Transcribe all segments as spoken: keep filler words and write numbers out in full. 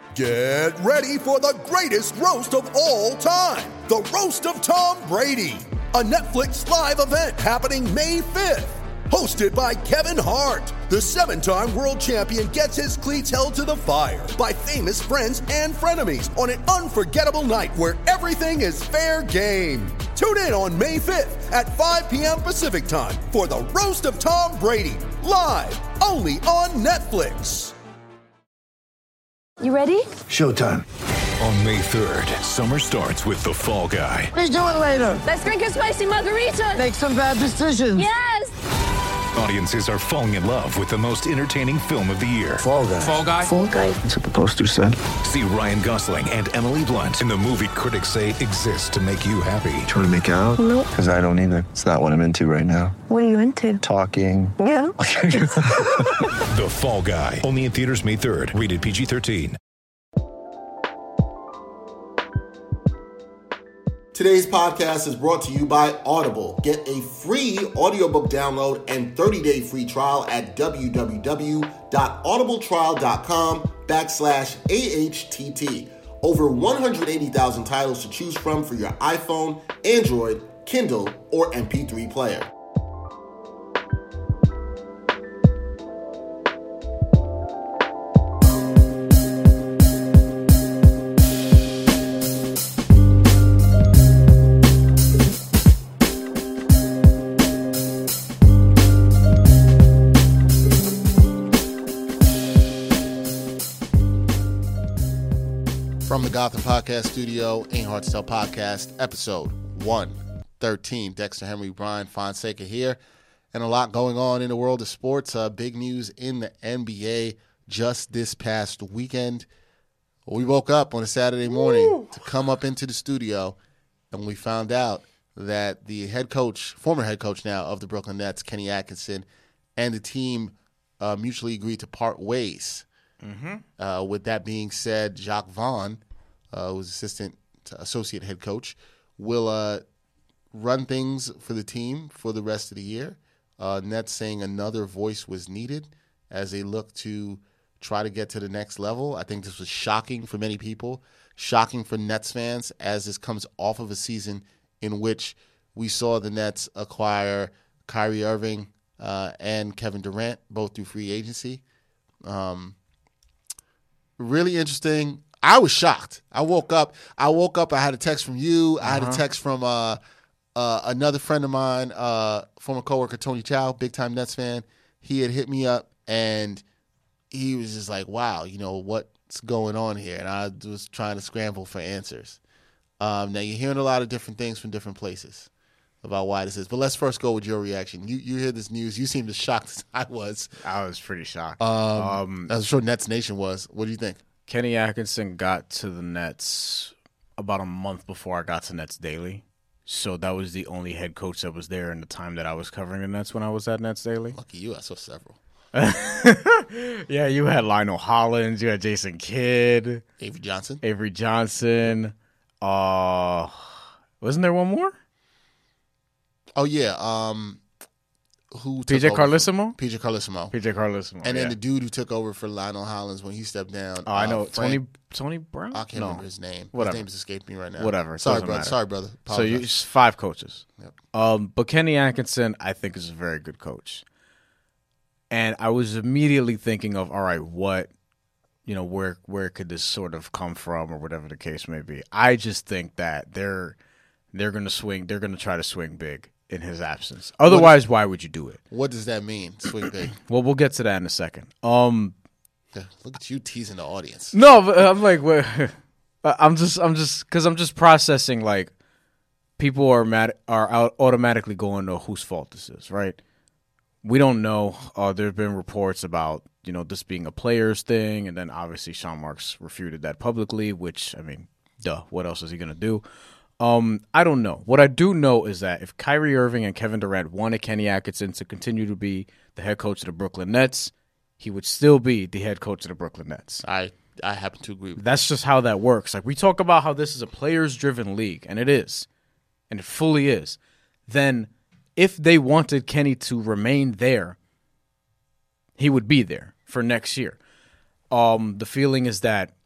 Get ready for the greatest roast of all time, the Roast of Tom Brady, a Netflix live event happening May fifth. Hosted by Kevin Hart, the seven-time world champion gets his cleats held to the fire by famous friends and frenemies on an unforgettable night where everything is fair game. Tune in on May fifth at five p.m. Pacific time for the Roast of Tom Brady, live only on Netflix. You ready? Showtime. On May third, summer starts with The Fall Guy. Let's do it later. Let's drink a spicy margarita. Make some bad decisions. Yes! Audiences are falling in love with the most entertaining film of the year. Fall Guy. Fall Guy? Fall Guy. That's what the poster said. See Ryan Gosling and Emily Blunt in the movie critics say exists to make you happy. Trying to make it out? Nope. Because I don't either. It's not what I'm into right now. What are you into? Talking. Yeah. The Fall Guy. Only in theaters May third. Rated P G thirteen. Today's podcast is brought to you by Audible. Get a free audiobook download and thirty-day free trial at www.audibletrial.com backslash AHTT. Over one hundred eighty thousand titles to choose from for your iPhone, Android, Kindle, or M P three player. From the Gotham Podcast Studio, Ain't Hard to Tell Podcast, episode one thirteen. Dexter Henry, Brian Fonseca here, and a lot going on in the world of sports. Uh, big news in the N B A just this past weekend. We woke up on a Saturday morning Woo. to come up into the studio, and we found out that the head coach, former head coach now of the Brooklyn Nets, Kenny Atkinson, and the team uh, mutually agreed to part ways. Mm-hmm. Uh, with that being said, Jacques Vaughn, uh, who's assistant to associate head coach, will uh, run things for the team for the rest of the year. Uh, Nets saying another voice was needed as they look to try to get to the next level. I think this was shocking for many people, shocking for Nets fans, as this comes off of a season in which we saw the Nets acquire Kyrie Irving uh, and Kevin Durant, both through free agency. Um, Really interesting. I was shocked. I woke up. I woke up. I had a text from you. I had uh-huh. a text from uh, uh, another friend of mine, uh, former coworker Tony Chow, big time Nets fan. He had hit me up and he was just like, "Wow, you know what's going on here?" And I was trying to scramble for answers. Um, now you're hearing a lot of different things from different places about why this is. But let's first go with your reaction. You you hear this news. You seemed as shocked as I was. I was pretty shocked. Um, um, I'm sure Nets Nation was. What do you think? Kenny Atkinson got to the Nets about a month before I got to Nets Daily. So that was the only head coach that was there in the time that I was covering the Nets when I was at Nets Daily. Lucky you, I saw several. Yeah, you had Lionel Hollins. You had Jason Kidd. Avery Johnson. Avery Johnson. Uh, wasn't there one more? Oh, yeah. Um, who P J Carlesimo? P J Carlesimo. P J Carlesimo. And then yeah. the dude who took over for Lionel Hollins when he stepped down. Oh, I know. Uh, Frank, Tony Tony Brown? I can't no. remember his name. Whatever. His name just escaped me right now. Whatever. Sorry, brother. Matter. Sorry, brother. Apologize. So you five coaches. Yep. Um, but Kenny Atkinson, I think, is a very good coach. And I was immediately thinking of, all right, what, you know, where where could this sort of come from or whatever the case may be. I just think that they're they're going to swing. They're going to try to swing big in his absence. Otherwise, what, why would you do it? What does that mean, swing big? Well, we'll get to that in a second. Um, yeah, look at you teasing the audience. No, but I'm like, well, I'm just, I'm just, because I'm just processing. Like, people are mad, are out automatically going to whose fault this is, right? We don't know. Uh, there have been reports about, you know, this being a player's thing, and then obviously Sean Marks refuted that publicly. Which, I mean, duh. What else is he gonna do? Um, I don't know. What I do know is that if Kyrie Irving and Kevin Durant wanted Kenny Atkinson to continue to be the head coach of the Brooklyn Nets, he would still be the head coach of the Brooklyn Nets. I I happen to agree with That's that. just how that works. Like, we talk about how this is a players-driven league, and it is, and it fully is. Then if they wanted Kenny to remain there, he would be there for next year. Um, the feeling is that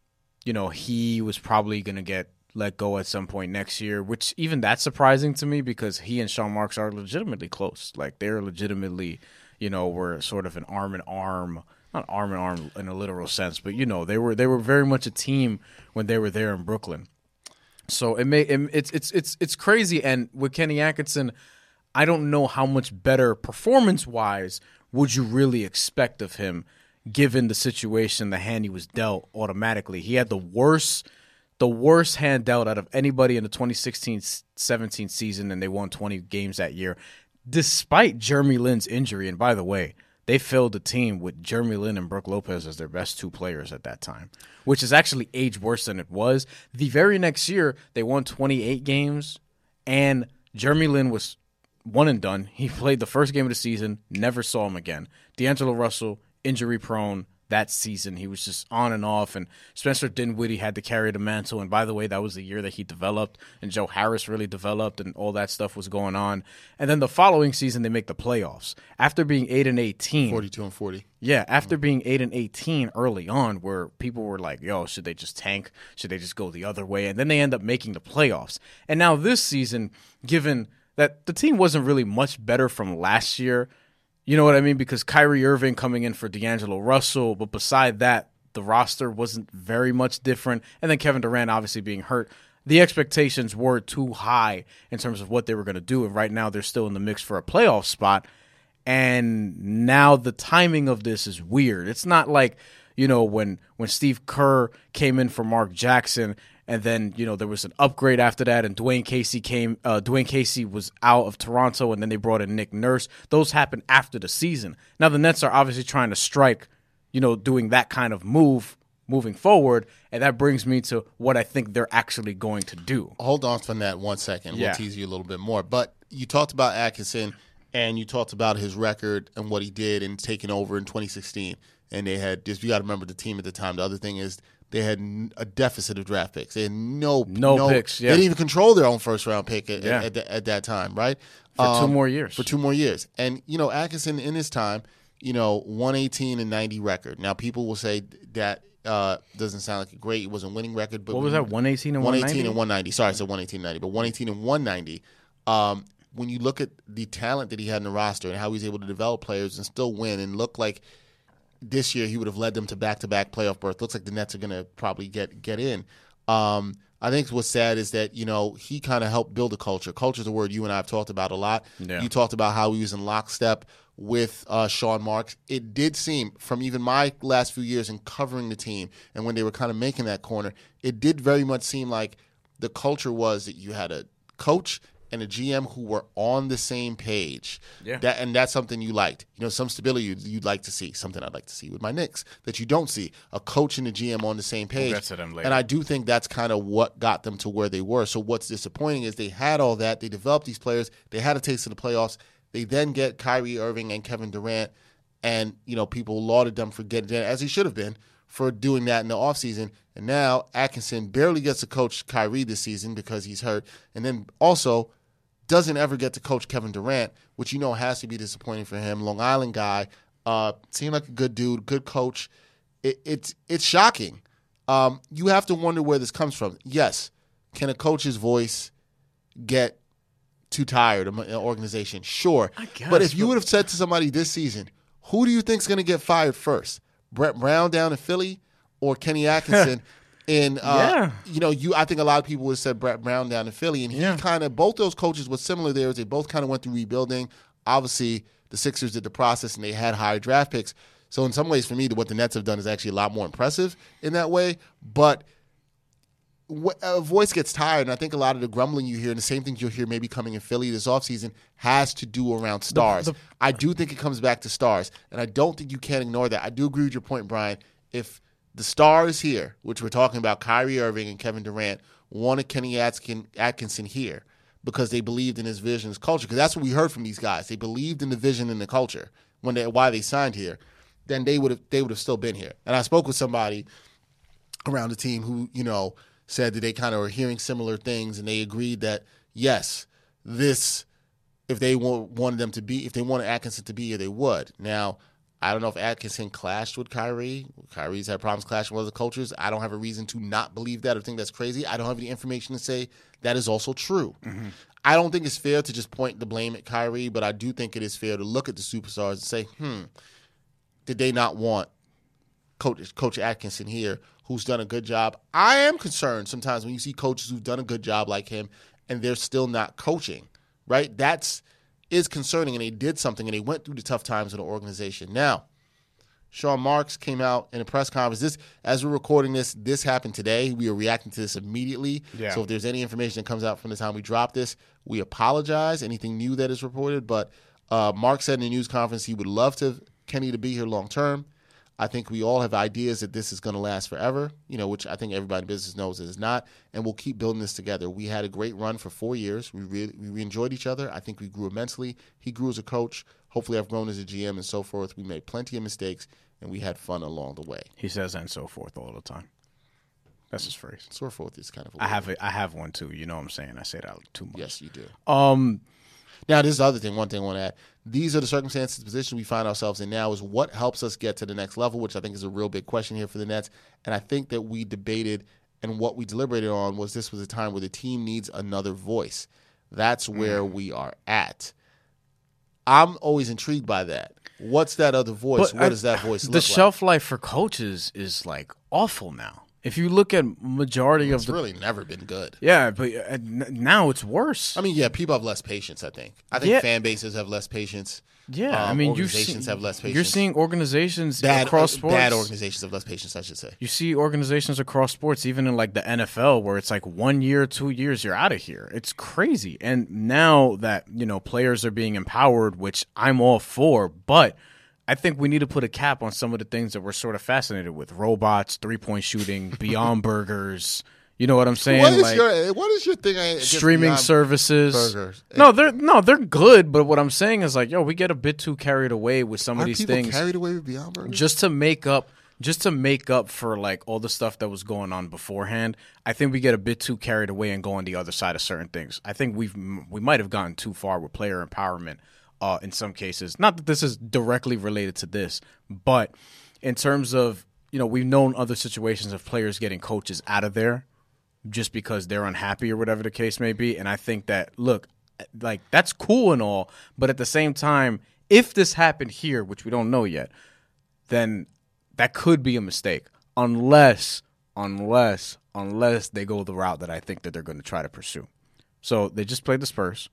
you know, he was probably going to get let go at some point next year, which even that's surprising to me because he and Sean Marks are legitimately close. Like, they're legitimately, you know, were sort of an arm in arm, not arm in arm in a literal sense, but, you know, they were they were very much a team when they were there in Brooklyn. So it may it, it's it's it's it's crazy. And with Kenny Atkinson, I don't know how much better performance-wise would you really expect of him, given the situation, the hand he was dealt automatically. He had the worst, the worst hand dealt out of anybody in the twenty sixteen seventeen season, and they won twenty games that year, despite Jeremy Lin's injury. And by the way, they filled the team with Jeremy Lin and Brook Lopez as their best two players at that time, which is actually aged worse than it was. The very next year, they won twenty-eight games, and Jeremy Lin was one and done. He played the first game of the season, never saw him again. D'Angelo Russell, injury prone that season. He was just on and off, and Spencer Dinwiddie had to carry the mantle. And by the way, that was the year that he developed, and Joe Harris really developed, and all that stuff was going on. And then the following season, they make the playoffs after being eight and eighteen, forty-two and forty. Yeah, after being eight and eighteen early on, where people were like, "Yo, should they just tank? Should they just go the other way?" And then they end up making the playoffs. And now this season, given that the team wasn't really much better from last year. You know what I mean? Because Kyrie Irving coming in for D'Angelo Russell, but beside that, the roster wasn't very much different. And then Kevin Durant obviously being hurt. The expectations were too high in terms of what they were going to do. And right now they're still in the mix for a playoff spot. And now the timing of this is weird. It's not like, you know, when, when Steve Kerr came in for Mark Jackson, and then, you know, there was an upgrade after that, and Dwayne Casey came. Uh, Dwayne Casey was out of Toronto, and then they brought in Nick Nurse. Those happened after the season. Now the Nets are obviously trying to strike, you know, doing that kind of move moving forward, and that brings me to what I think they're actually going to do. Hold on for that one second. Yeah. We'll tease you a little bit more. But you talked about Atkinson, and you talked about his record and what he did in taking over in twenty sixteen. And they had just, you got to remember the team at the time. The other thing is, they had a deficit of draft picks. They had no no, no picks. Yeah. They didn't even control their own first round pick at, yeah. at, at, at that time, right? For um, two more years. For two more years. And, you know, Atkinson in his time, you know, one eighteen and ninety record. Now, people will say that uh, doesn't sound like a great, it was a winning record. But what was that, one eighteen and one ninety? one eighteen and one ninety. Sorry, I said one eighteen and ninety, but one eighteen and one ninety. Um, when you look at the talent that he had in the roster and how he was able to develop players and still win and look like this year he would have led them to back-to-back playoff berth. Looks like the Nets are going to probably get get in. Um, I think what's sad is that, you know, he kind of helped build a culture. Culture is a word you and I have talked about a lot. Yeah. You talked about how he was in lockstep with uh, Sean Marks. It did seem, from even my last few years in covering the team and when they were kind of making that corner, it did very much seem like the culture was that you had a coach and a G M who were on the same page. Yeah. That, and that's something you liked. You know, some stability you'd, you'd like to see. Something I'd like to see with my Knicks that you don't see. A coach and a G M on the same page. We'll get to them later. And I do think that's kind of what got them to where they were. So what's disappointing is they had all that. They developed these players. They had a taste of the playoffs. They then get Kyrie Irving and Kevin Durant. And, you know, people lauded them for getting that, as he should have been, for doing that in the offseason. And now Atkinson barely gets to coach Kyrie this season because he's hurt. And then also doesn't ever get to coach Kevin Durant, which you know has to be disappointing for him. Long Island guy, uh, seemed like a good dude, good coach. It, it's it's shocking. Um, you have to wonder where this comes from. Yes, can a coach's voice get too tired of an organization? Sure. I guess, but if you but- would have said to somebody this season, who do you think is going to get fired first? Brett Brown down in Philly or Kenny Atkinson? And, uh, Yeah. you know, you I think a lot of people would have said Brett Brown down in Philly. And he Yeah. kind of, both those coaches were similar there. They both kind of went through rebuilding. Obviously, the Sixers did the process and they had higher draft picks. So in some ways, for me, what the Nets have done is actually a lot more impressive in that way. But a voice gets tired, and I think a lot of the grumbling you hear and the same things you'll hear maybe coming in Philly this offseason has to do around stars. The, the, I do think it comes back to stars, and I don't think you can ignore that. I do agree with your point, Brian. If the stars here, which we're talking about Kyrie Irving and Kevin Durant, wanted Kenny Atkin, Atkinson here because they believed in his vision, his culture, because that's what we heard from these guys. They believed in the vision and the culture when they, why they signed here, then they would have they would have still been here. And I spoke with somebody around the team who, you know, said that they kind of were hearing similar things, and they agreed that, yes, this, if they wanted them to be, if they wanted Atkinson to be here, they would. Now, I don't know if Atkinson clashed with Kyrie. Kyrie's had problems clashing with other coaches. I don't have a reason to not believe that or think that's crazy. I don't have any information to say that is also true. Mm-hmm. I don't think it's fair to just point the blame at Kyrie, but I do think it is fair to look at the superstars and say, hmm, did they not want Coach, Coach Atkinson here, who's done a good job? I am concerned sometimes when you see coaches who've done a good job like him and they're still not coaching, right? That's is concerning, and they did something, and they went through the tough times in the organization. Now, Sean Marks came out in a press conference. This, as we're recording this, this happened today. We are reacting to this immediately. Yeah. So if there's any information that comes out from the time we drop this, we apologize. Anything new that is reported, but uh, Mark said in the news conference he would love to Kenny to be here long term. I think we all have ideas that this is going to last forever, you know, which I think everybody in business knows it is not, and we'll keep building this together. We had a great run for four years. We really, we enjoyed each other. I think we grew immensely. He grew as a coach. Hopefully I've grown as a G M and so forth. We made plenty of mistakes, and we had fun along the way. He says and so forth all the time. That's his phrase. So forth is kind of a I have a, I have one, too. You know what I'm saying? I say that too much. Yes, you do. Um, Now, this is the other thing, one thing I want to add. These are the circumstances, the position we find ourselves in now is what helps us get to the next level, which I think is a real big question here for the Nets. And I think that we debated and what we deliberated on was this was a time where the team needs another voice. That's where mm. we are at. I'm always intrigued by that. What's that other voice? But what I, does that voice look like? The shelf like? life for coaches is, like, awful now. If you look at majority it's of the, really never been good. Yeah, but uh, now it's worse. I mean, yeah, people have less patience. I think. I think yeah. fan bases have less patience. Yeah, um, I mean, organizations seen, have less patience. You're seeing organizations bad, across uh, sports. Bad organizations have less patience, I should say. You see organizations across sports, even in like the N F L, where it's like one year, two years, you're out of here. It's crazy. And now that you know players are being empowered, which I'm all for, but I think we need to put a cap on some of the things that we're sort of fascinated with: robots, three-point shooting, Beyond Burgers. You know what I'm saying? What is like, your What is your thing? I, streaming services. Burgers. No, they're no, they're good. But what I'm saying is like, yo, we get a bit too carried away with some Aren't of these people things. Carried away with Beyond Burgers? Just to make up, just to make up for like all the stuff that was going on beforehand. I think we get a bit too carried away and go on the other side of certain things. I think we've we might have gotten too far with player empowerment. Uh, in some cases, not that this is directly related to this, but in terms of, you know, we've known other situations of players getting coaches out of there just because they're unhappy or whatever the case may be. And I think that, look, like that's cool and all, but at the same time, if this happened here, which we don't know yet, then that could be a mistake unless, unless, unless they go the route that I think that they're going to try to pursue. So they just played the Spurs,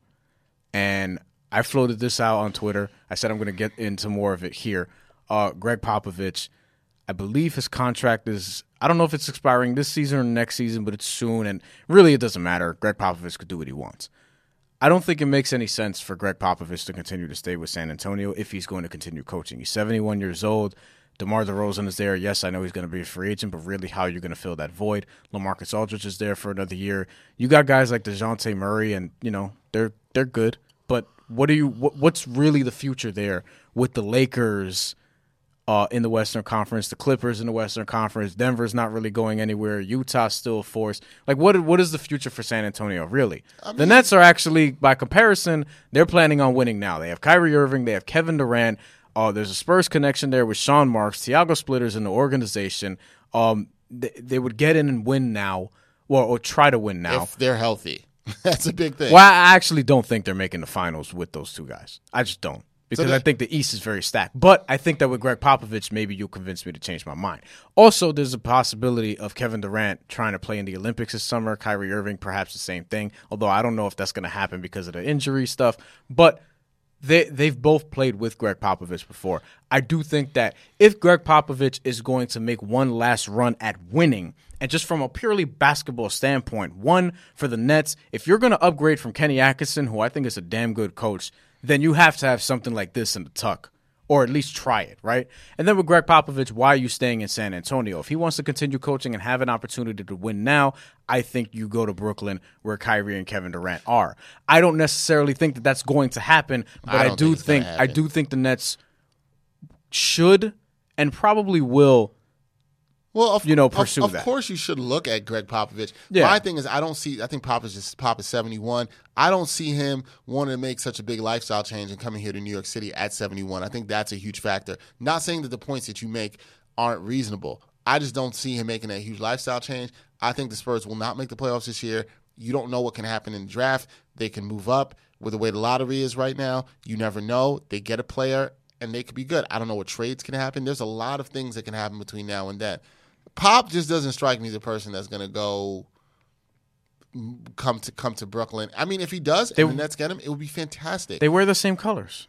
and I floated this out on Twitter. I said I'm going to get into more of it here. Uh, Greg Popovich, I believe his contract is, I don't know if it's expiring this season or next season, but it's soon. And really, it doesn't matter. Greg Popovich could do what he wants. I don't think it makes any sense for Greg Popovich to continue to stay with San Antonio if he's going to continue coaching. He's seventy-one years old. DeMar DeRozan is there. Yes, I know he's going to be a free agent, but really, how are you going to fill that void? LaMarcus Aldridge is there for another year. You got guys like DeJounte Murray, and, you know, they're they're good. But what are you? What, what's really the future there with the Lakers uh, in the Western Conference, the Clippers in the Western Conference? Denver's not really going anywhere. Utah's still a force. Like, what? What is the future for San Antonio? Really, I mean, the Nets are actually, by comparison, they're planning on winning now. They have Kyrie Irving. They have Kevin Durant. Uh, there's a Spurs connection there with Sean Marks, Thiago Splitters in the organization. Um, they, they would get in and win now, or, or try to win now if they're healthy. That's a big thing. Well, I actually don't think they're making the finals with those two guys. I just don't. Because so I think the East is very stacked. But I think that with Greg Popovich, maybe you'll convince me to change my mind. Also, there's a possibility of Kevin Durant trying to play in the Olympics this summer. Kyrie Irving, perhaps the same thing. Although I don't know if that's going to happen because of the injury stuff. But they, they've both played with Greg Popovich before. I do think that if Greg Popovich is going to make one last run at winning, and just from a purely basketball standpoint, one, for the Nets, if you're going to upgrade from Kenny Atkinson, who I think is a damn good coach, then you have to have something like this in the tuck, or at least try it, right? And then with Greg Popovich, why are you staying in San Antonio? If he wants to continue coaching and have an opportunity to win now, I think you go to Brooklyn where Kyrie and Kevin Durant are. I don't necessarily think that that's going to happen, but I, I do think, think I do think the Nets should and probably will Well, of, you know, pursue of, that. Of course, you should look at Greg Popovich. Yeah. My thing is, I don't see. I think Pop is just Pop is seventy-one. I don't see him wanting to make such a big lifestyle change and coming here to New York City at seventy-one. I think that's a huge factor. Not saying that the points that you make aren't reasonable. I just don't see him making a huge lifestyle change. I think the Spurs will not make the playoffs this year. You don't know what can happen in the draft. They can move up with the way the lottery is right now. You never know. They get a player and they could be good. I don't know what trades can happen. There's a lot of things that can happen between now and then. Pop just doesn't strike me as a person that's going to go come to come to Brooklyn. I mean, if he does They- and the Nets get him, it would be fantastic. They wear the same colors.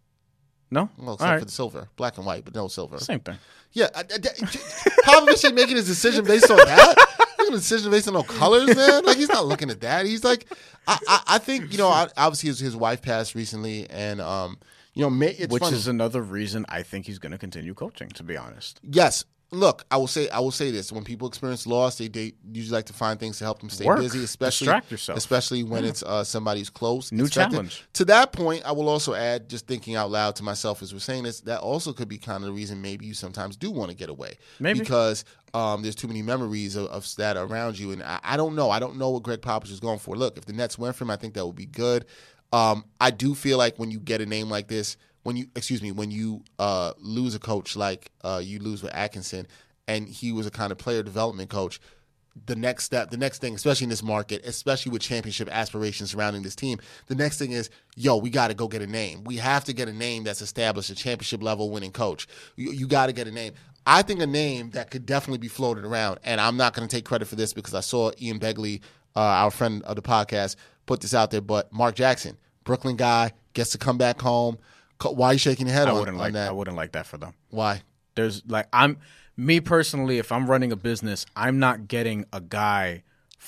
No? well, except All right. for the silver. Black and white, but no silver. Same thing. Yeah. I, I, Popovich ain't making his decision based on that. He's making a decision based on no colors, man. Like, he's not looking at that. He's like, I, I, I think, you know, obviously his, his wife passed recently, and, um, you know, may, it's Which funny. is another reason I think he's going to continue coaching, to be honest. Yes. Look, I will say I will say this. When people experience loss, they, they usually like to find things to help them stay Work. busy, especially Distract yourself. especially when it's uh, somebody's close. New expected. challenge. To that point, I will also add, just thinking out loud to myself as we're saying this, that also could be kind of the reason maybe you sometimes do want to get away. Maybe. Because um, there's too many memories of, of that around you. And I, I don't know. I don't know what Greg Popovich is going for. Look, if the Nets went for him, I think that would be good. Um, I do feel like when you get a name like this, when you, excuse me, when you uh, lose a coach like uh, you lose with Atkinson, and he was a kind of player development coach, the next step, the next thing, especially in this market, especially with championship aspirations surrounding this team, the next thing is, yo, we got to go get a name. We have to get a name that's established, a championship level winning coach. You, you got to get a name. I think a name that could definitely be floated around, and I'm not going to take credit for this because I saw Ian Begley, uh, our friend of the podcast, put this out there, but Mark Jackson, Brooklyn guy, gets to come back home. Why are you shaking your head I on, wouldn't on like that? I wouldn't like that for them. Why? There's like I'm me personally, if I'm running a business, I'm not getting a guy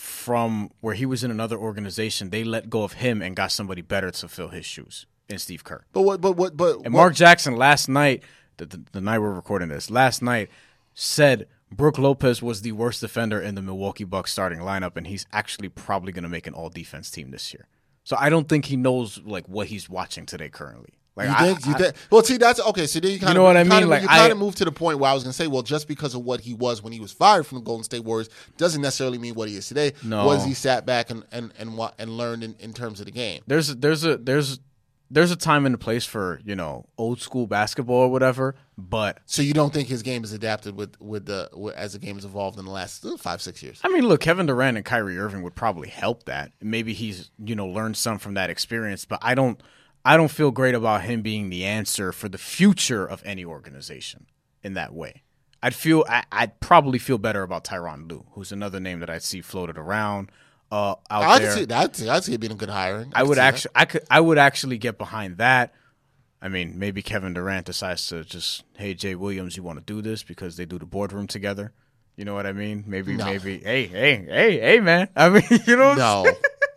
from where he was in another organization. They let go of him and got somebody better to fill his shoes in Steve Kerr. But what? But what? But And what, Mark Jackson last night, the, the, the night we're recording this, last night said Brook Lopez was the worst defender in the Milwaukee Bucks starting lineup, and he's actually probably going to make an all-defense team this year. So I don't think he knows like what he's watching today currently. Like You I, think? You I- think? Well, see, that's okay. So then you kind You know of, what I kind mean? Of, Like, you kind I- of moved to the point where I was going to say, well, just because of what he was when he was fired from the Golden State Warriors doesn't necessarily mean what he is today. No. Was he sat back and and and wa- and learned in, in terms of the game? there's there's a there's there's a time and a place for, you know, old school basketball or whatever, but So you don't think his game is adapted with with the with, as the game has evolved in the last uh, five six years? I mean, look, Kevin Durant and Kyrie Irving would probably help that. Maybe he's, you know, learned some from that experience, but I don't I don't feel great about him being the answer for the future of any organization in that way. I'd feel I, I'd probably feel better about Tyronn Lue, who's another name that I'd see floated around uh, out I there. can see that. I see it being a good hiring. I can would see that. actually, I could, I would actually get behind that. I mean, maybe Kevin Durant decides to just, hey, Jay Williams, you want to do this because they do the boardroom together. You know what I mean? Maybe, No. maybe, hey, hey, hey, hey, man. I mean, you know, what I'm No.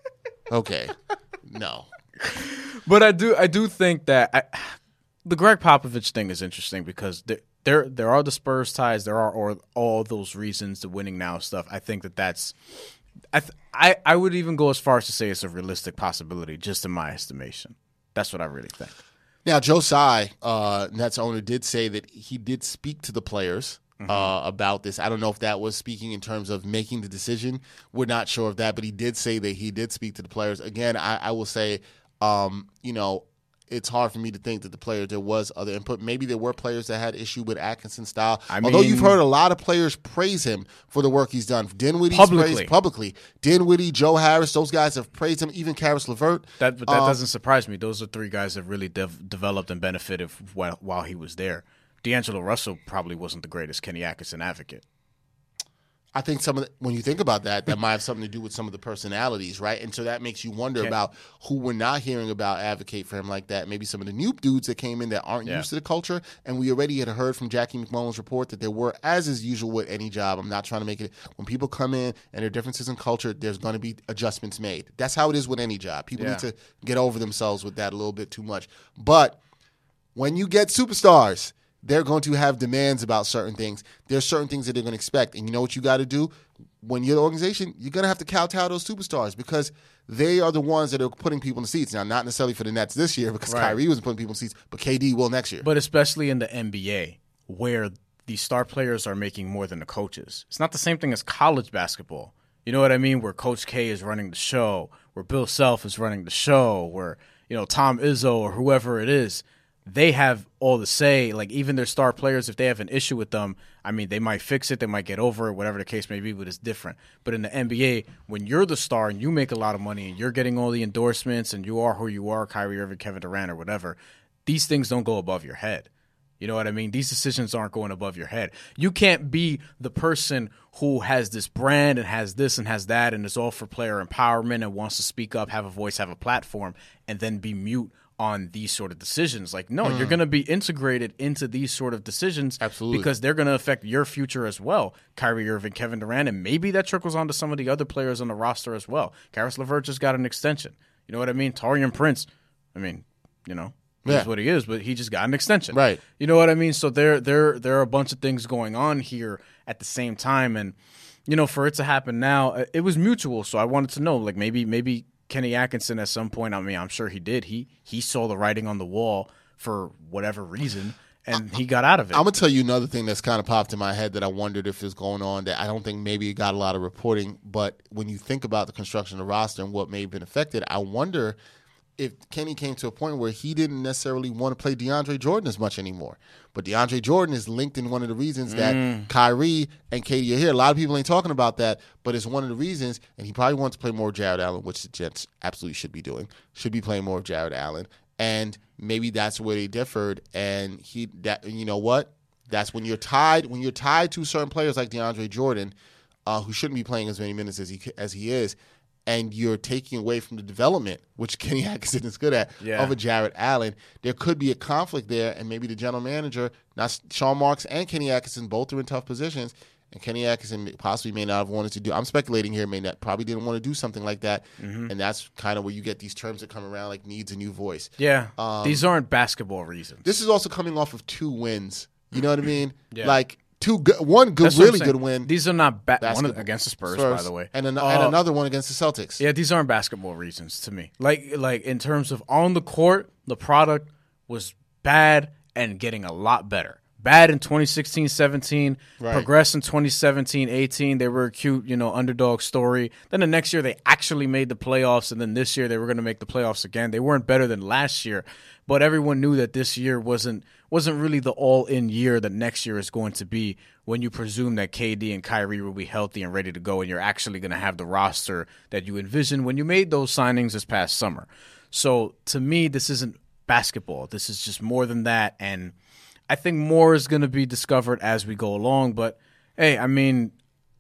Okay. No. But I do, I do think that I, the Greg Popovich thing is interesting because there, there, there are the Spurs ties. There are all, all those reasons, the winning now stuff. I think that that's, I, th- I, I would even go as far as to say it's a realistic possibility, just in my estimation. That's what I really think. Now, Joe Tsai, uh, Nets owner, did say that he did speak to the players Mm-hmm. uh, about this. I don't know if that was speaking in terms of making the decision. We're not sure of that, but he did say that he did speak to the players. Again, I, I will say, um, you know, it's hard for me to think that the players, there was other input. Maybe there were players that had issue with Atkinson's style. I Although you've mean- heard a lot of players praise him for the work he's done. Dinwiddie's Publicly. praised publicly. Dinwiddie, Joe Harris, those guys have praised him. Even Karis LeVert. That, but that Um, doesn't surprise me. Those are three guys that really dev- developed and benefited while, while he was there. D'Angelo Russell probably wasn't the greatest Kenny Atkinson advocate. I think some of the, when you think about that, that might have something to do with some of the personalities, right? And so that makes you wonder Okay. about who we're not hearing about advocate for him like that. Maybe some of the new dudes that came in that aren't Yeah. used to the culture. And we already had heard from Jackie McMullen's report that there were, as is usual with any job, I'm not trying to make it, when people come in and there are differences in culture, there's going to be adjustments made. That's how it is with any job. People Yeah. need to get over themselves with that a little bit too much. But when you get superstars, they're going to have demands about certain things. There's certain things that they're going to expect. And you know what you got to do? When you're the organization, you're going to have to kowtow those superstars because they are the ones that are putting people in the seats. Now, not necessarily for the Nets this year because Right. Kyrie wasn't putting people in seats, but K D will next year. But especially in the N B A, where these star players are making more than the coaches. It's not the same thing as college basketball. You know what I mean? Where Coach K is running the show, where Bill Self is running the show, where, you know, Tom Izzo or whoever it is, they have all the say. Like, even their star players, if they have an issue with them, I mean, they might fix it, they might get over it, whatever the case may be, but it's different. But in the N B A, when you're the star and you make a lot of money and you're getting all the endorsements and you are who you are, Kyrie Irving, Kevin Durant, or whatever, these things don't go above your head. You know what I mean? These decisions aren't going above your head. You can't be the person who has this brand and has this and has that and is all for player empowerment and wants to speak up, have a voice, have a platform, and then be mute on these sort of decisions. Like, no, mm. you're going to be integrated into these sort of decisions. Absolutely. Because they're going to affect your future as well. Kyrie Irving, Kevin Durant, and maybe that trickles on to some of the other players on the roster as well. Karis LeVert just got an extension. You know what I mean? Taurean Prince, I mean, you know, yeah. He's what he is, but he just got an extension. Right. You know what I mean? So there, there, there are a bunch of things going on here at the same time. And, you know, for it to happen now, it was mutual. So I wanted to know, like, maybe, maybe Kenny Atkinson at some point, I mean, I'm sure he did. He, he saw the writing on the wall for whatever reason, and he got out of it. I'm going to tell you another thing that's kind of popped in my head that I wondered if is going on that I don't think maybe it got a lot of reporting. But when you think about the construction of the roster and what may have been affected, I wonder if Kenny came to a point where he didn't necessarily want to play DeAndre Jordan as much anymore. But DeAndre Jordan is linked in one of the reasons that mm. Kyrie and K D are here. A lot of people ain't talking about that, but it's one of the reasons, and he probably wants to play more of Jared Allen, which the Jets absolutely should be doing, should be playing more of Jared Allen. And maybe that's where they differed. And he, that, you know what? That's when you're tied, when you're tied to certain players like DeAndre Jordan, uh, who shouldn't be playing as many minutes as he as he is, and you're taking away from the development, which Kenny Atkinson is good at, yeah. of a Jared Allen, there could be a conflict there, and maybe the general manager, not Sean Marks and Kenny Atkinson, both are in tough positions, and Kenny Atkinson possibly may not have wanted to do, I'm speculating here, may not, probably didn't want to do something like that, mm-hmm. and that's kind of where you get these terms that come around, like needs a new voice. Yeah, um, these aren't basketball reasons. This is also coming off of two wins. You know what I mean? Yeah. Like, Two good, one good, That's what really I'm saying. good win. These are not ba- one against the Spurs, Spurs, by the way, and, an- uh, and another one against the Celtics. Yeah, these aren't basketball reasons to me. Like, like in terms of on the court, the product was bad and getting a lot better. Bad in twenty sixteen seventeen, right. Progressed in twenty seventeen eighteen. They were a cute, you know, underdog story. Then the next year they actually made the playoffs, and then this year they were going to make the playoffs again. They weren't better than last year, but everyone knew that this year wasn't wasn't really the all-in year that next year is going to be when you presume that K D and Kyrie will be healthy and ready to go, and you're actually going to have the roster that you envisioned when you made those signings this past summer. So to me, this isn't basketball. This is just more than that, and I think more is going to be discovered as we go along. But, hey, I mean,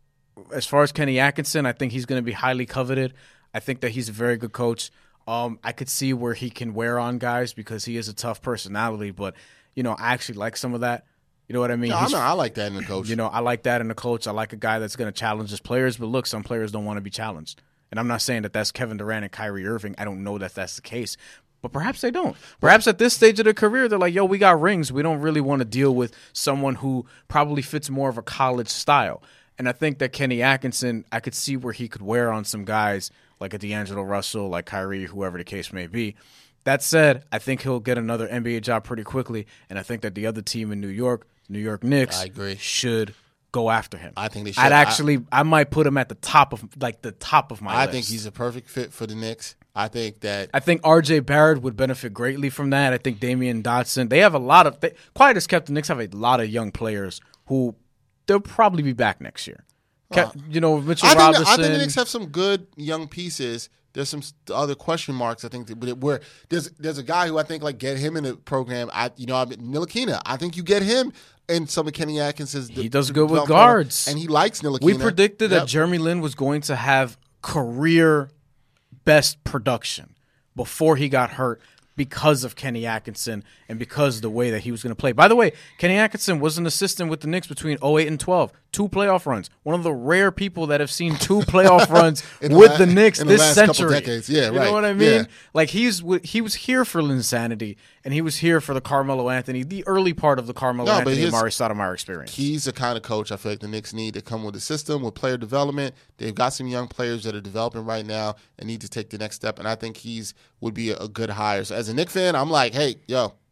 as far as Kenny Atkinson, I think he's going to be highly coveted. I think that he's a very good coach. Um, I could see where he can wear on guys because he is a tough personality, but you know, I actually like some of that. You know what I mean? No, I, know, I like that in the coach. You know, I like that in the coach. I like a guy that's going to challenge his players. But look, some players don't want to be challenged. And I'm not saying that that's Kevin Durant and Kyrie Irving. I don't know that that's the case. But perhaps they don't. Perhaps at this stage of their career, they're like, yo, we got rings. We don't really want to deal with someone who probably fits more of a college style. And I think that Kenny Atkinson, I could see where he could wear on some guys like a D'Angelo Russell, like Kyrie, whoever the case may be. That said, I think he'll get another N B A job pretty quickly, and I think that the other team in New York, New York Knicks, I agree. should go after him. I think they should. I'd actually, I, I might put him at the top of, like the top of my I list. think he's a perfect fit for the Knicks. I think that. I think R J Barrett would benefit greatly from that. I think Damian Dotson. They have a lot of, they, quiet as kept, the Knicks have a lot of young players who they'll probably be back next year. Uh, you know, Mitchell I think, Robinson. I think the Knicks have some good young pieces. There's some other question marks. I think that where there's there's a guy who I think like get him in the program. I you know I Ntilikina. I think you get him in some of Kenny Atkinson's. He does good with guards, and he likes Ntilikina. We predicted yep. that Jeremy Lin was going to have career best production before he got hurt because of Kenny Atkinson and because of the way that he was going to play. By the way, Kenny Atkinson was an assistant with the Knicks between oh eight and twelve. Two playoff runs. One of the rare people that have seen two playoff runs the with la- the Knicks in this the last century. Couple decades. Yeah, you right. know what I mean? Yeah. Like he's he was here for Linsanity, and he was here for the Carmelo Anthony, the early part of the Carmelo No, but Anthony his- and Mari Stoudemire experience. He's the kind of coach I feel like the Knicks need to come with a system, with player development. They've got some young players that are developing right now and need to take the next step, and I think he's would be a, a good hire. So as a Knicks fan, I'm like, hey, yo,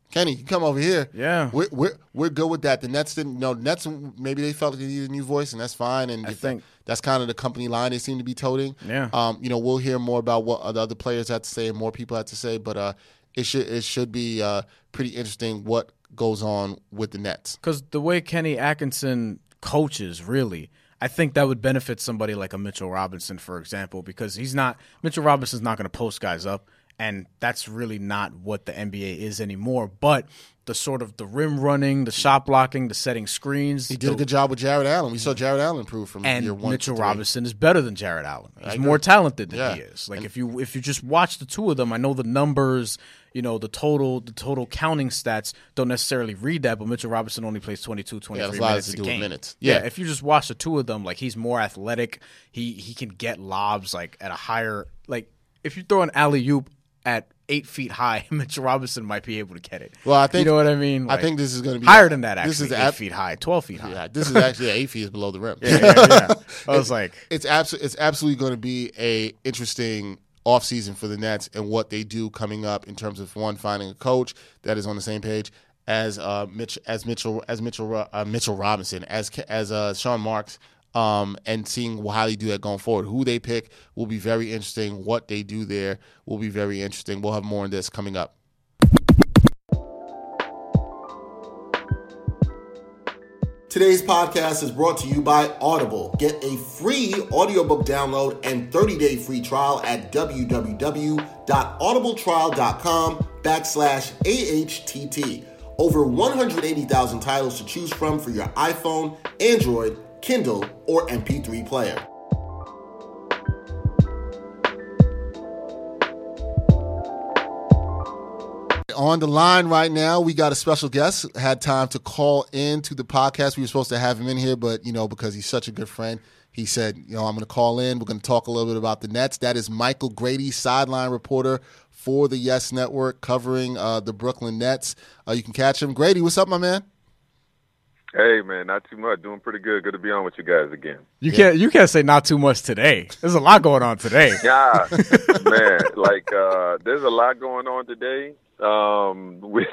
Kenny, you come over here. Yeah. We're, we're, we're good with that. The Nets didn't, you know, Nets, maybe they felt like they needed a new voice, and that's fine. And I think that's kind of the company line they seem to be toting. Yeah. Um, you know, we'll hear more about what the other players have to say and more people have to say, but uh, it should it should be uh, pretty interesting what goes on with the Nets. Because the way Kenny Atkinson coaches, really, I think that would benefit somebody like a Mitchell Robinson, for example, because he's not Mitchell Robinson's not going to post guys up. And that's really not what the N B A is anymore. But the sort of the rim running, the shot blocking, the setting screens. He did the, a good job with Jared Allen. We saw Jared Allen improve from and year one Mitchell to three. Robinson is better than Jared Allen. I He's agree. more talented than Yeah. he is. Like And- if you if you just watch the two of them, I know the numbers, you know, the total the total counting stats don't necessarily read that, but Mitchell Robinson only plays twenty-two, twenty-three Yeah, a lot minutes to a do with game. minutes. Yeah. Yeah. if you just watch the two of them, like he's more athletic. He he can get lobs like at a higher like if you throw an alley-oop at eight feet high, Mitchell Robinson might be able to get it. Well, I think you know what I mean. I Like, think this is going to be higher than that. Actually, This is eight ab- feet high, twelve feet high. Yeah, this is actually yeah, eight feet is below the rim. Yeah, yeah, yeah. I was like, it's absolutely it's absolutely going to be a interesting offseason for the Nets and what they do coming up in terms of one finding a coach that is on the same page as uh, Mitch as Mitchell as Mitchell uh, Mitchell Robinson as as uh, Sean Marks. Um, and seeing how they do that going forward. Who they pick will be very interesting. What they do there will be very interesting. We'll have more on this coming up. Today's podcast is brought to you by Audible. Get a free audiobook download and thirty-day free trial at www.audibletrial.com backslash AHTT. Over one hundred eighty thousand titles to choose from for your iPhone, Android, Kindle, or M P three player. On the line right now, we got a special guest. Had time to call in to the podcast. We were supposed to have him in here, but, you know, because he's such a good friend, he said, you know, I'm going to call in. We're going to talk a little bit about the Nets. That is Michael Grady, sideline reporter for the Yes Network, covering uh, the Brooklyn Nets. Uh, you can catch him. Grady, what's up, my man? Hey, man, not too much. Doing pretty good. Good to be on with you guys again. you can't you can't say not too much today. There's a lot going on today. Yeah, man, like uh, there's a lot going on today. Um, with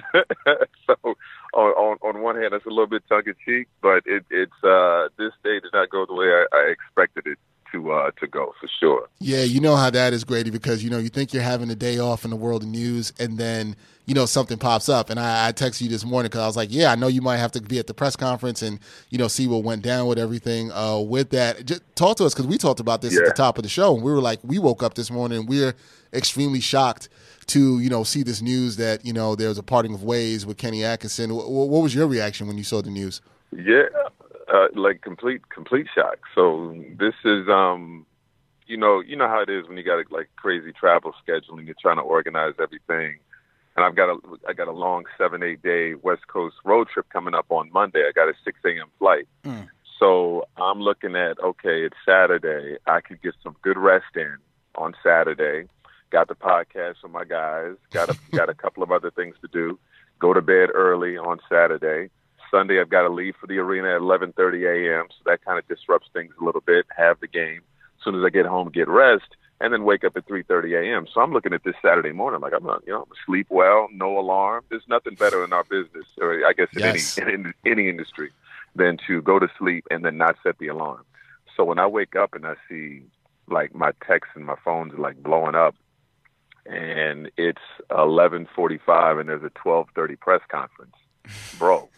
so on, on on one hand, that's a little bit tongue in cheek, but it, it's uh, this day did not go the way I, I expected it to uh, to go for sure. Yeah, you know how that is, Grady, because, you know, you think you're having a day off in the world of news, and then, you know, something pops up. And I, I texted you this morning because I was like, yeah, I know you might have to be at the press conference and, you know, see what went down with everything uh, with that. Just talk to us, because we talked about this Yeah. at the top of the show, and we were like, we woke up this morning and we're extremely shocked to, you know, see this news that, you know, there was a parting of ways with Kenny Atkinson. What, what was your reaction when you saw the news? Yeah, uh, like complete complete shock. So this is um, you know, you know how it is when you got a, like crazy travel scheduling. You're trying to organize everything. And I've got a I got a long seven eight day West Coast road trip coming up on Monday. I got a six a.m. flight, Mm. so I'm looking at okay, it's Saturday. I could get some good rest in on Saturday. Got the podcast for my guys. Got a got a couple of other things to do. Go to bed early on Saturday. Sunday I've got to leave for the arena at eleven thirty a.m. So that kind of disrupts things a little bit. Have the game. As soon as I get home, get rest. And then wake up at three thirty a.m. So I'm looking at this Saturday morning like I'm not, you know, sleep well, no alarm. There's nothing better in our business, or I guess in Yes. any in any industry, than to go to sleep and then not set the alarm. So when I wake up and I see like my texts and my phones are like blowing up, and it's eleven forty-five and there's a twelve thirty press conference, bro.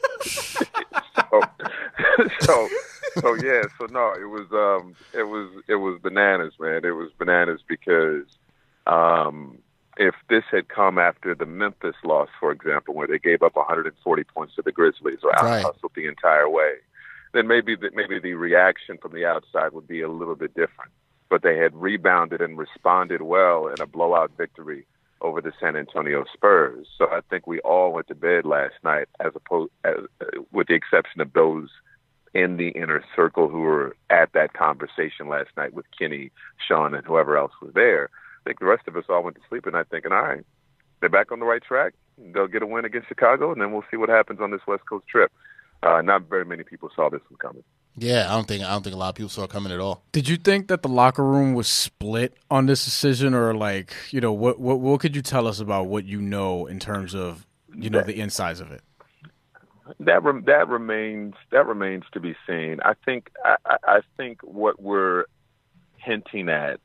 so, so, so yeah, so no, it was, um, it was, it was bananas, man. It was bananas because, um, if this had come after the Memphis loss, for example, where they gave up one hundred forty points to the Grizzlies or Right. out-hustled the entire way, then maybe the, maybe the reaction from the outside would be a little bit different. But they had rebounded and responded well in a blowout victory over the San Antonio Spurs. So I think we all went to bed last night, as opposed, as, uh, with the exception of those in the inner circle who were at that conversation last night with Kenny, Sean, and whoever else was there. I think the rest of us all went to sleep at night thinking, all right, they're back on the right track. They'll get a win against Chicago, and then we'll see what happens on this West Coast trip. Uh, not very many people saw this one coming. Yeah, I don't think I don't think a lot of people saw it coming at all. Did you think that the locker room was split on this decision, or like, you know, what what what could you tell us about what you know in terms of, you know, the insides of it? That re- that remains that remains to be seen. I think I, I think what we're hinting at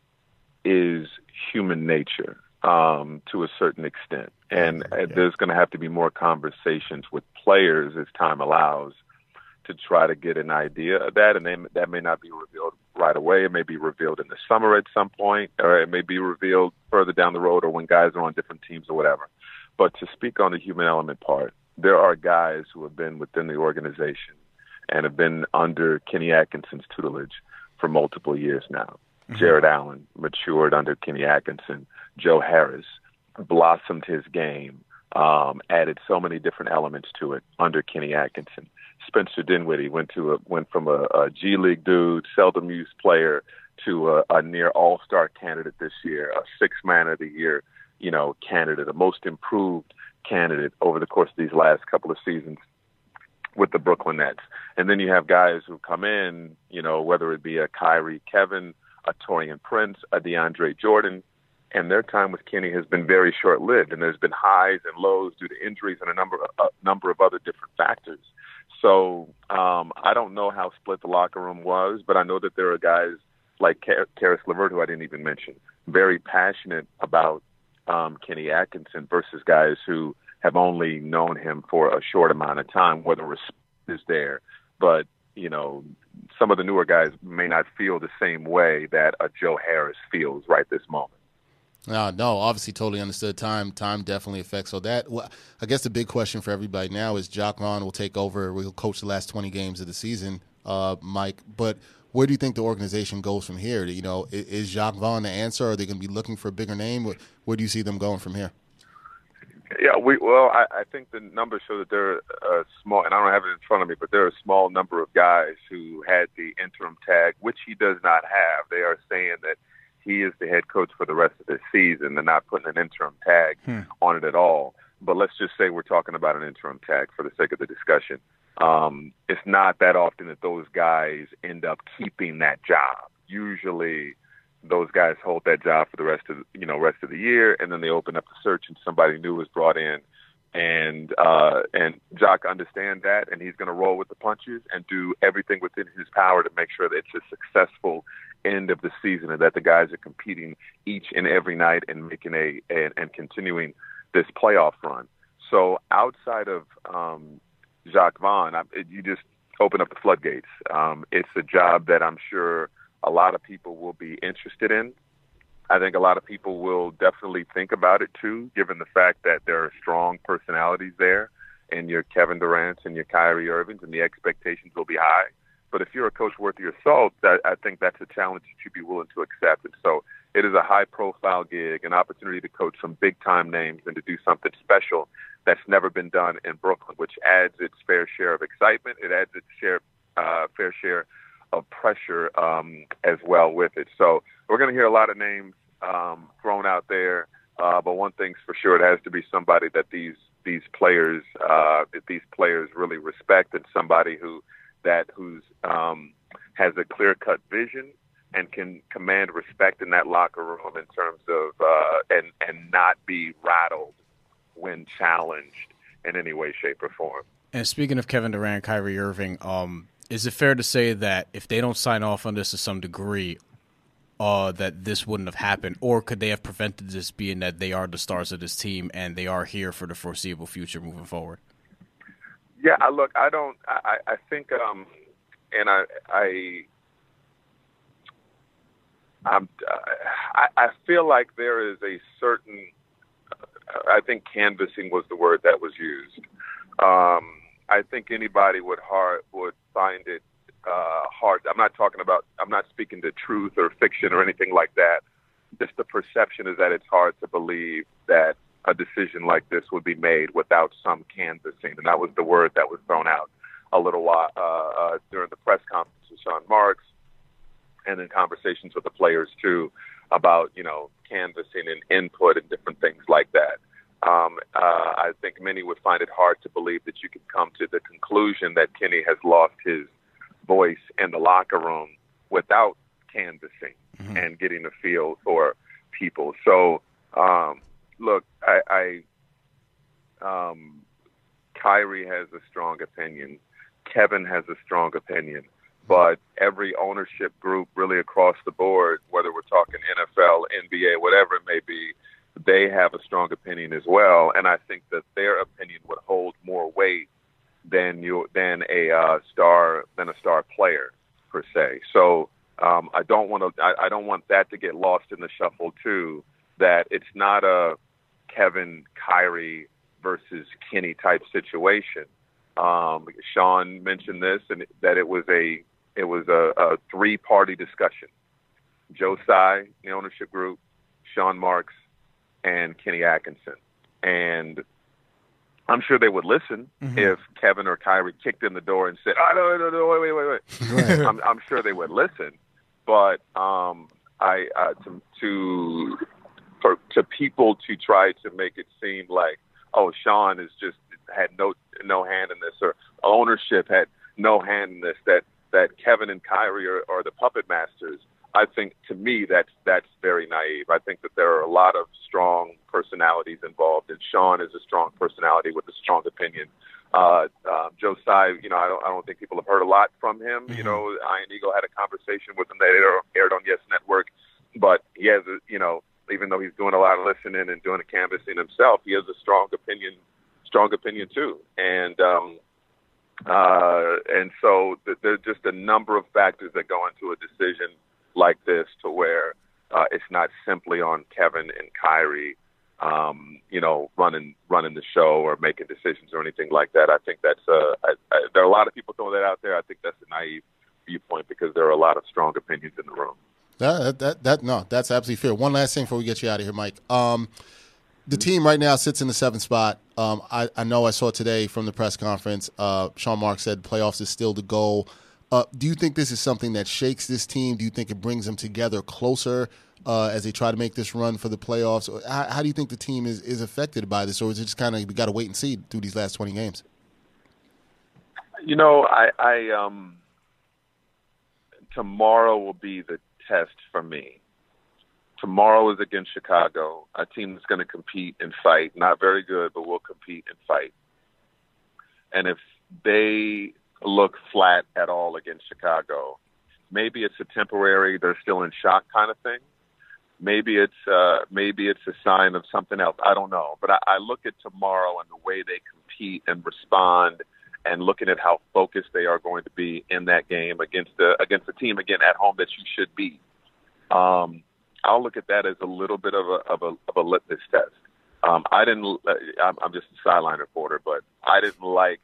is human nature um, to a certain extent, and yeah. there's going to have to be more conversations with players as time allows to try to get an idea of that, and they, that may not be revealed right away. It may be revealed in the summer at some point, or it may be revealed further down the road, or when guys are on different teams or whatever. But to speak on the human element part, there are guys who have been within the organization and have been under Kenny Atkinson's tutelage for multiple years now. Mm-hmm. Jared Allen matured under Kenny Atkinson. Joe Harris blossomed his game, um, added so many different elements to it under Kenny Atkinson. Spencer Dinwiddie went to a, went from a, a G League dude, seldom used player, to a, a near All-Star candidate this year, a Sixth Man of the Year, you know, candidate, a Most Improved candidate over the course of these last couple of seasons with the Brooklyn Nets. And then you have guys who come in, you know, whether it be a Kyrie Kevin, a Taurean Prince, a DeAndre Jordan, and their time with Kenny has been very short-lived, and there's been highs and lows due to injuries and a number of, a number of other different factors. So um, I don't know how split the locker room was, but I know that there are guys like Karis LeVert, who I didn't even mention, very passionate about um, Kenny Atkinson versus guys who have only known him for a short amount of time, whether respect is there. But, you know, some of the newer guys may not feel the same way that a Joe Harris feels right this moment. No, no, obviously totally understood. Time time definitely affects. So that, well, I guess the big question for everybody now is Jacque Vaughn will take over. We'll coach the last twenty games of the season, uh, Mike. But where do you think the organization goes from here? You know, is, is Jacque Vaughn the answer? Are they going to be looking for a bigger name? Where, where do you see them going from here? Yeah, we well, I, I think the numbers show that there are a small, and I don't have it in front of me, but there are a small number of guys who had the interim tag, which he does not have. They are saying that he is the head coach for the rest of the season. They're not putting an interim tag hmm. on it at all. But let's just say we're talking about an interim tag for the sake of the discussion. Um, it's not that often that those guys end up keeping that job. Usually those guys hold that job for the rest of, you know, rest of the year, and then they open up the search and somebody new is brought in. And uh, and Jacque understands that, and he's going to roll with the punches and do everything within his power to make sure that it's a successful end of the season and that the guys are competing each and every night and making a and, and continuing this playoff run. So outside of um, Jacque Vaughn, I, you just open up the floodgates. Um, it's a job that I'm sure a lot of people will be interested in. I think a lot of people will definitely think about it too, given the fact that there are strong personalities there, and your Kevin Durant's and your Kyrie Irving's, and the expectations will be high. But if you're a coach worth your salt, that, I think that's a challenge that you'd be willing to accept. And so it is a high-profile gig, an opportunity to coach some big-time names and to do something special that's never been done in Brooklyn, which adds its fair share of excitement. It adds its share, uh, fair share of pressure um, as well with it. So we're going to hear a lot of names um, thrown out there, uh, but one thing's for sure, it has to be somebody that these these players uh, that these players really respect, and somebody who that who's um, has a clear-cut vision and can command respect in that locker room in terms of uh, and and not be rattled when challenged in any way, shape, or form. And speaking of Kevin Durant, Kyrie Irving, um, is it fair to say that if they don't sign off on this to some degree, uh, that this wouldn't have happened? Or could they have prevented this, being that they are the stars of this team and they are here for the foreseeable future moving forward? Yeah, I look, I don't, I, I think, um, and I, I, I'm, I, I feel like there is a certain, I think canvassing was the word that was used. Um, I think anybody would hard would find it uh, hard. I'm not talking about. I'm not speaking to truth or fiction or anything like that. Just the perception is that it's hard to believe that a decision like this would be made without some canvassing, and that was the word that was thrown out a little while uh, uh, during the press conference with Sean Marks, and in conversations with the players too about, you know, canvassing and input and different things like that. Um, uh, I think many would find it hard to believe that you could come to the conclusion that Kenny has lost his voice in the locker room without canvassing Mm-hmm. and getting a feel for people. So, um, look, I, I um, Kyrie has a strong opinion. Kevin has a strong opinion. But every ownership group really across the board, whether we're talking N F L, N B A, whatever it may be, they have a strong opinion as well. And I think that their opinion would hold more weight than you than a uh, star than a star player per se. So um, I don't want to I, I don't want that to get lost in the shuffle too. That it's not a Kevin, Kyrie versus Kenny type situation. Um, Sean mentioned this, and that it was a it was a, a three party discussion: Joe Tsai, the ownership group, Sean Marks, and Kenny Atkinson. And I'm sure they would listen mm-hmm. if Kevin or Kyrie kicked in the door and said, "Oh no, no, no, wait, wait, wait, wait." Right. I'm, I'm sure they would listen, but um, I uh, to to for to people to try to make it seem like, oh, Sean is just had no no hand in this, or ownership had no hand in this, that that Kevin and Kyrie are, are the puppet masters. I think, to me, that's that's very naive. I think that there are a lot of strong personalities involved, and Sean is a strong personality with a strong opinion. Uh, uh, Joe Tsai, you know, I don't I don't think people have heard a lot from him. Mm-hmm. You know, Ian Eagle had a conversation with him that aired on Yes Network, but he has, a, you know, even though he's doing a lot of listening and doing the canvassing himself, he has a strong opinion. Strong opinion too, and um, uh, and so th- there's just a number of factors that go into a decision like this, to where uh, it's not simply on Kevin and Kyrie, um, you know, running running the show or making decisions or anything like that. I think that's uh, I, I, there are a lot of people throwing that out there. I think that's a naive viewpoint because there are a lot of strong opinions in the room. That that, that no, that's absolutely fair. One last thing before we get you out of here, Mike. Um, The team right now sits in the seventh spot. Um, I, I know I saw today from the press conference, uh, Sean Marks said playoffs is still the goal. Uh, do you think this is something that shakes this team? Do you think it brings them together closer uh, as they try to make this run for the playoffs? How, how do you think the team is, is affected by this, or is it just kind of we got to wait and see through these last twenty games? You know, I, I um, tomorrow will be the test for me. Tomorrow is against Chicago, a team that's going to compete and fight. Not very good, but will compete and fight. And if they look flat at all against Chicago, maybe it's a temporary, they're still in shock kind of thing. Maybe it's uh, maybe it's a sign of something else. I don't know. But I, I look at tomorrow and the way they compete and respond, and looking at how focused they are going to be in that game against the against a team, again, at home that you should beat. Um, I'll look at that as a little bit of a of a, of a litmus test. Um, I didn't. I'm, I'm just a sideline reporter, but I didn't like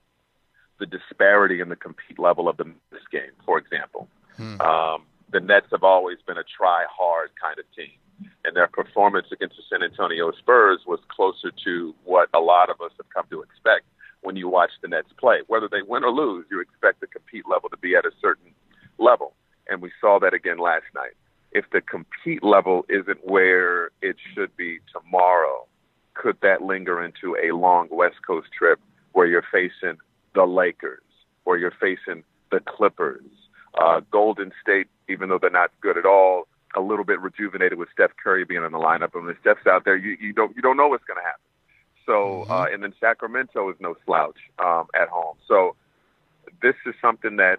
the disparity in the compete level of the Nets game. For example, hmm. um, the Nets have always been a try hard kind of team, and their performance against the San Antonio Spurs was closer to what a lot of us have come to expect when you watch the Nets play. Whether they win or lose, you expect the compete level to be at a certain level, and we saw that again last night. If the compete level isn't where it should be tomorrow, could that linger into a long West Coast trip where you're facing the Lakers, or you're facing the Clippers, uh, Golden State, even though they're not good at all, a little bit rejuvenated with Steph Curry being in the lineup. And when Steph's out there, you, you don't you don't know what's going to happen. So, mm-hmm. uh, and then Sacramento is no slouch um, at home. So this is something that,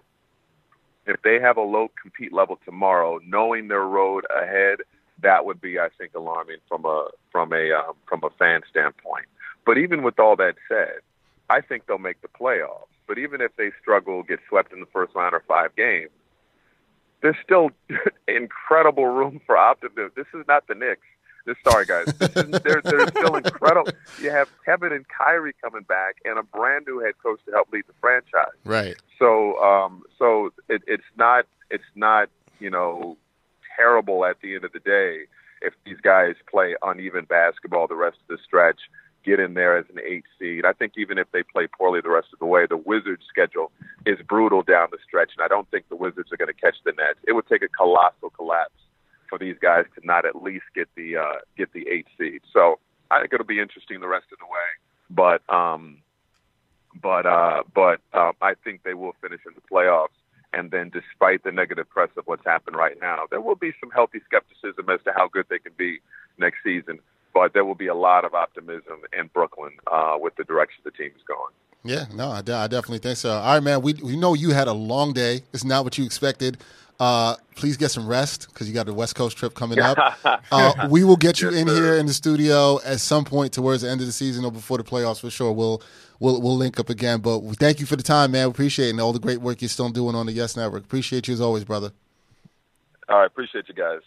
if they have a low compete level tomorrow, knowing their road ahead, that would be, I think, alarming from a from a um, from a fan standpoint. But even with all that said, I think they'll make the playoffs. But even if they struggle, get swept in the first round or five games, there's still incredible room for optimism. This is not the Knicks. This, sorry, guys. This is, there's, there's still incredible. You have Kevin and Kyrie coming back, and a brand new head coach to help lead the franchise. Right. So, um, so it, it's not, it's not, you know, terrible at the end of the day if these guys play uneven basketball the rest of the stretch, get in there as an eight seed. I think even if they play poorly the rest of the way, the Wizards' schedule is brutal down the stretch, and I don't think the Wizards are going to catch the Nets. It would take a colossal collapse for these guys to not at least get the uh, get the eight seed. So I think it'll be interesting the rest of the way. But um, but uh, but uh, I think they will finish in the playoffs. And then despite the negative press of what's happened right now, there will be some healthy skepticism as to how good they can be next season. But there will be a lot of optimism in Brooklyn uh, with the direction the team is going. Yeah, no, I, de- I definitely think so. All right, man, we we know you had a long day. It's not what you expected. Uh, please get some rest because you got a West Coast trip coming up. Uh, we will get you Yes, in sir. here in the studio at some point towards the end of the season or before the playoffs for sure. We'll we'll we'll link up again. But thank you for the time, man. We appreciate it and all the great work you're still doing on the Yes Network. Appreciate you as always, brother. All right, appreciate you guys.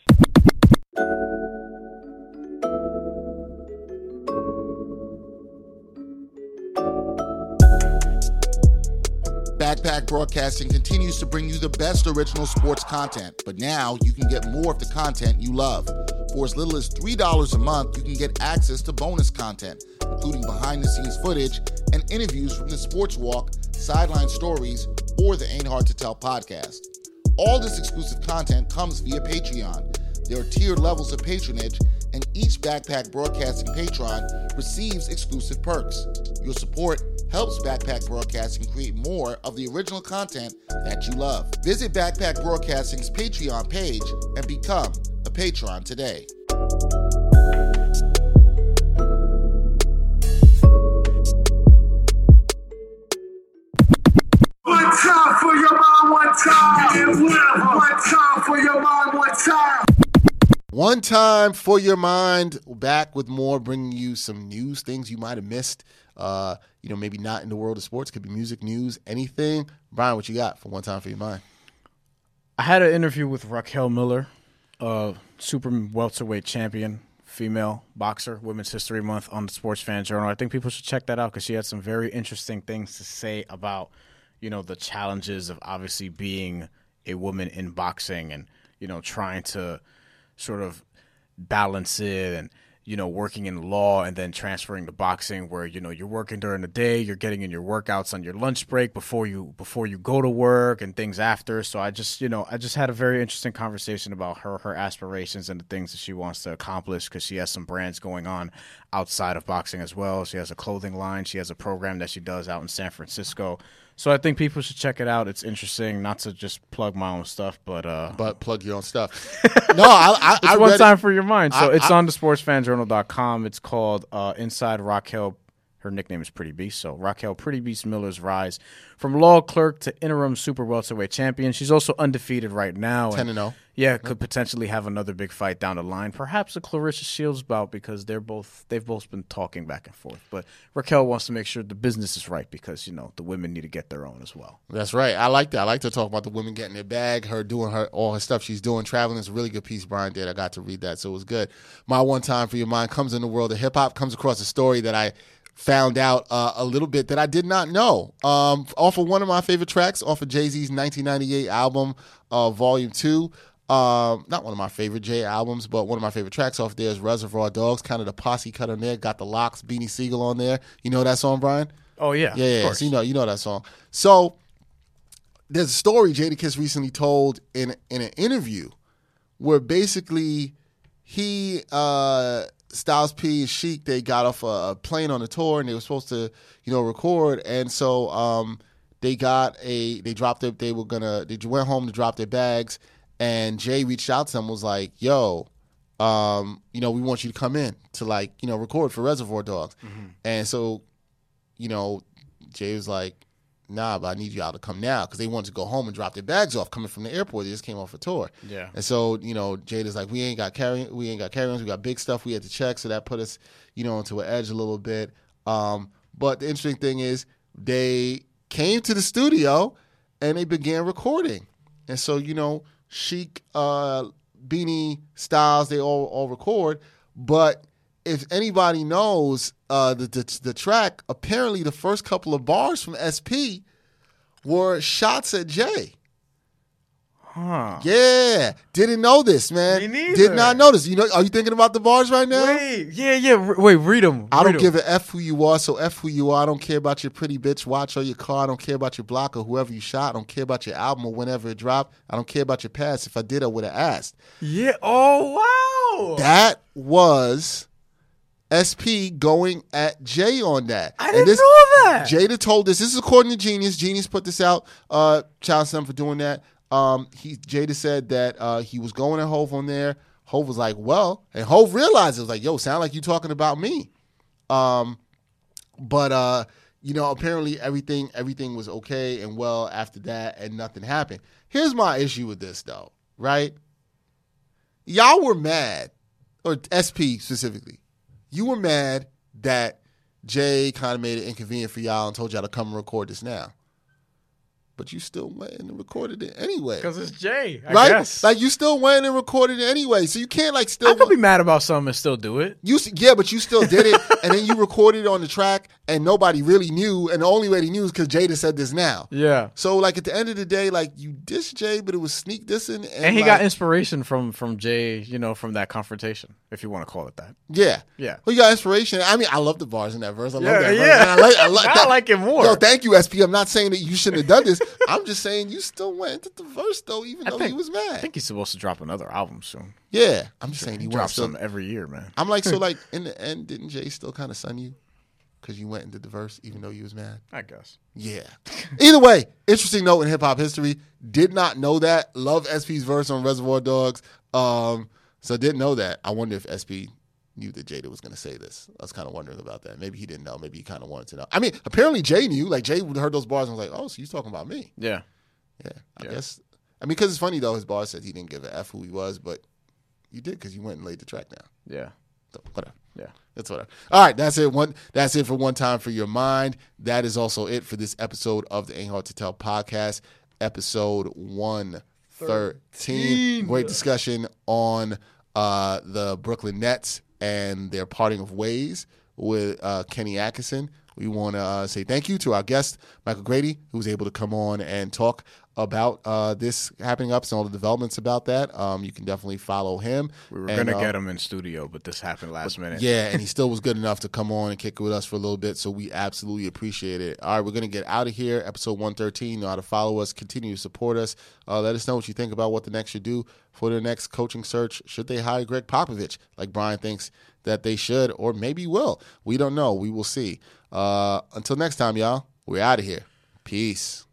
Backpack Broadcasting continues to bring you the best original sports content, but now you can get more of the content you love. For as little as three dollars a month, you can get access to bonus content, including behind-the-scenes footage and interviews from the Sports Walk, Sideline Stories, or the Ain't Hard to Tell podcast. All this exclusive content comes via Patreon. There are tiered levels of patronage, and each Backpack Broadcasting patron receives exclusive perks. Your support helps Backpack Broadcasting create more of the original content that you love. Visit Backpack Broadcasting's Patreon page and become a patron today. One time for your mind, one time. One time for your mind, one time. One time for your mind, back with more, bringing you some news, things you might have missed. Uh, you know, maybe not in the world of sports. Could be music, news, anything. Brian, what you got for one time for your mind? I had an interview with Raquel Miller, uh, super welterweight champion, female boxer, Women's History Month on the Sports Fan Journal. I think people should check that out because she had some very interesting things to say about, you know, the challenges of obviously being a woman in boxing and, you know, trying to sort of balance it and, you know, working in law and then transferring to boxing where, you know, you're working during the day, you're getting in your workouts on your lunch break before you before you go to work and things after. So I just, you know, I just had a very interesting conversation about her, her aspirations and the things that she wants to accomplish because she has some brands going on outside of boxing as well. She has a clothing line. She has a program that she does out in San Francisco. So I think people should check it out. It's interesting, not to just plug my own stuff, but uh, But plug your own stuff. No, I, I, it's I one read time it. for your mind. So I- it's I- on the sports fan journal dot com. It's called uh, Inside Raquel. Her nickname is Pretty Beast. So Raquel Pretty Beast Miller's rise from law clerk to interim super welterweight champion. She's also undefeated right now. ten and oh. Yeah, could potentially have another big fight down the line. Perhaps a Clarissa Shields bout because they're both they've both been talking back and forth. But Raquel wants to make sure the business is right because, you know, the women need to get their own as well. That's right. I like that. I like to talk about the women getting their bag, her doing her all her stuff she's doing. Traveling is a really good piece Brian did. I got to read that, so it was good. My one time for your mind comes in the world of hip hop, comes across a story that I found out uh, a little bit that I did not know. Um, off of one of my favorite tracks, off of Jay-Z's nineteen ninety-eight album, uh, Volume two. Um, not one of my favorite Jay albums, but one of my favorite tracks off there is Reservoir Dogs, kind of the posse cut on there. Got the Locks, Beanie Siegel on there. You know that song, Brian? Oh, yeah. Yeah, of yeah. course. So you know, you know that song. So there's a story Jadakiss recently told in in an interview where basically he, uh, Styles P and Sheik, they got off a, a plane on a tour and they were supposed to, you know, record, and so um, they got a they dropped their they were gonna they went home to drop their bags, and Jay reached out to them, was like, "Yo, um, you know, we want you to come in to like you know record for Reservoir Dogs," Mm-hmm. and so, you know, Jay was like, nah, but I need y'all to come now because they wanted to go home and drop their bags off coming from the airport. They just came off a tour. Yeah. And so, you know, Jada's like, we ain't got carry we ain't got carry-ons, we got big stuff we had to check, so that put us, you know, into an edge a little bit. Um, but the interesting thing is they came to the studio and they began recording. And so, you know, Sheik, uh, Beanie, Styles, they all all record, but if anybody knows uh, the, the the track, apparently the first couple of bars from S P were shots at Jay. Huh. Yeah, didn't know this, man. Me neither. Did not know this. You know, are you thinking about the bars right now? Wait, yeah, yeah. re- Wait, read them. I don't give a F who you are, so F who you are. I don't care about your pretty bitch watch or your car. I don't care about your block or whoever you shot. I don't care about your album or whenever it dropped. I don't care about your past. If I did, I would have asked. Yeah. Oh, wow. That was S P going at Jay on that. I and didn't this, know that. Jada told this. This is according to Genius. Genius put this out. Uh, Child Son for doing that. Um, he Jada said that uh, he was going at Hove on there. Hove was like, well, and Hove realized it was like, yo, sound like you talking about me. Um, but uh, you know, apparently everything everything was okay and well after that, and nothing happened. Here's my issue with this though, right? Y'all were mad, or S P specifically. You were mad that Jay kind of made it inconvenient for y'all and told y'all to come and record this now. But you still went and recorded it anyway. Because it's Jay, I right? guess. Like, you still went and recorded it anyway. So you can't, like, still... I could be mad about something and still do it. You, yeah, but you still did it, and then you recorded it on the track, and nobody really knew, and the only way they knew is because Jada said this now. Yeah. So, like, at the end of the day, like, you dissed Jay, but it was sneak dissing. And, And he like, got inspiration from from Jay, you know, from that confrontation, if you want to call it that. Yeah. Yeah. Well, you got inspiration. I mean, I love the bars in that verse. I Yeah, love that verse. yeah. And I like, I like, I that. like it more. Yo, thank you, S P. I'm not saying that you shouldn't have done this. I'm just saying you still went into the verse, though, even I though think, he was mad. I think he's supposed to drop another album soon. Yeah. I'm just saying he, He went drops still. something every year, man. I'm like, so, like, in the end, didn't Jay still kind of sun you? Because you went and did the verse, even though you was mad? I guess. Yeah. Either way, interesting note in hip-hop history. Did not know that. Love S P's verse on Reservoir Dogs. Um, so didn't know that. I wonder if S P knew that Jada was going to say this. I was kind of wondering about that. Maybe he didn't know. Maybe he kind of wanted to know. I mean, apparently Jay knew. Like, Jay heard those bars and was like, oh, so you're talking about me. Yeah. Yeah, I Yeah. guess. I mean, because it's funny, though, his bar said he didn't give a F who he was, but you did because you went and laid the track down. Yeah. So, whatever. Yeah. That's whatever. All right, that's it. One. That's it for One Time for Your Mind. That is also it for this episode of the Ain't Hard to Tell podcast, episode one thirteen. Great discussion on uh, the Brooklyn Nets and their parting of ways with uh, Kenny Atkinson. We want to uh, say thank you to our guest, Michael Grady, who was able to come on and talk about uh, this happening up and all the developments about that. Um, you can definitely follow him. We were And, going to uh, get him in studio, but this happened last minute. Yeah, and he still was good enough to come on and kick it with us for a little bit, so we absolutely appreciate it. All right, we're going to get out of here. Episode one thirteen. You know how to follow us. Continue to support us. Uh, let us know what you think about what the Next should do for their next coaching search. Should they hire Greg Popovich like Brian thinks that they should, or maybe will? We don't know. We will see. Uh, until next time, y'all, we're out of here. Peace.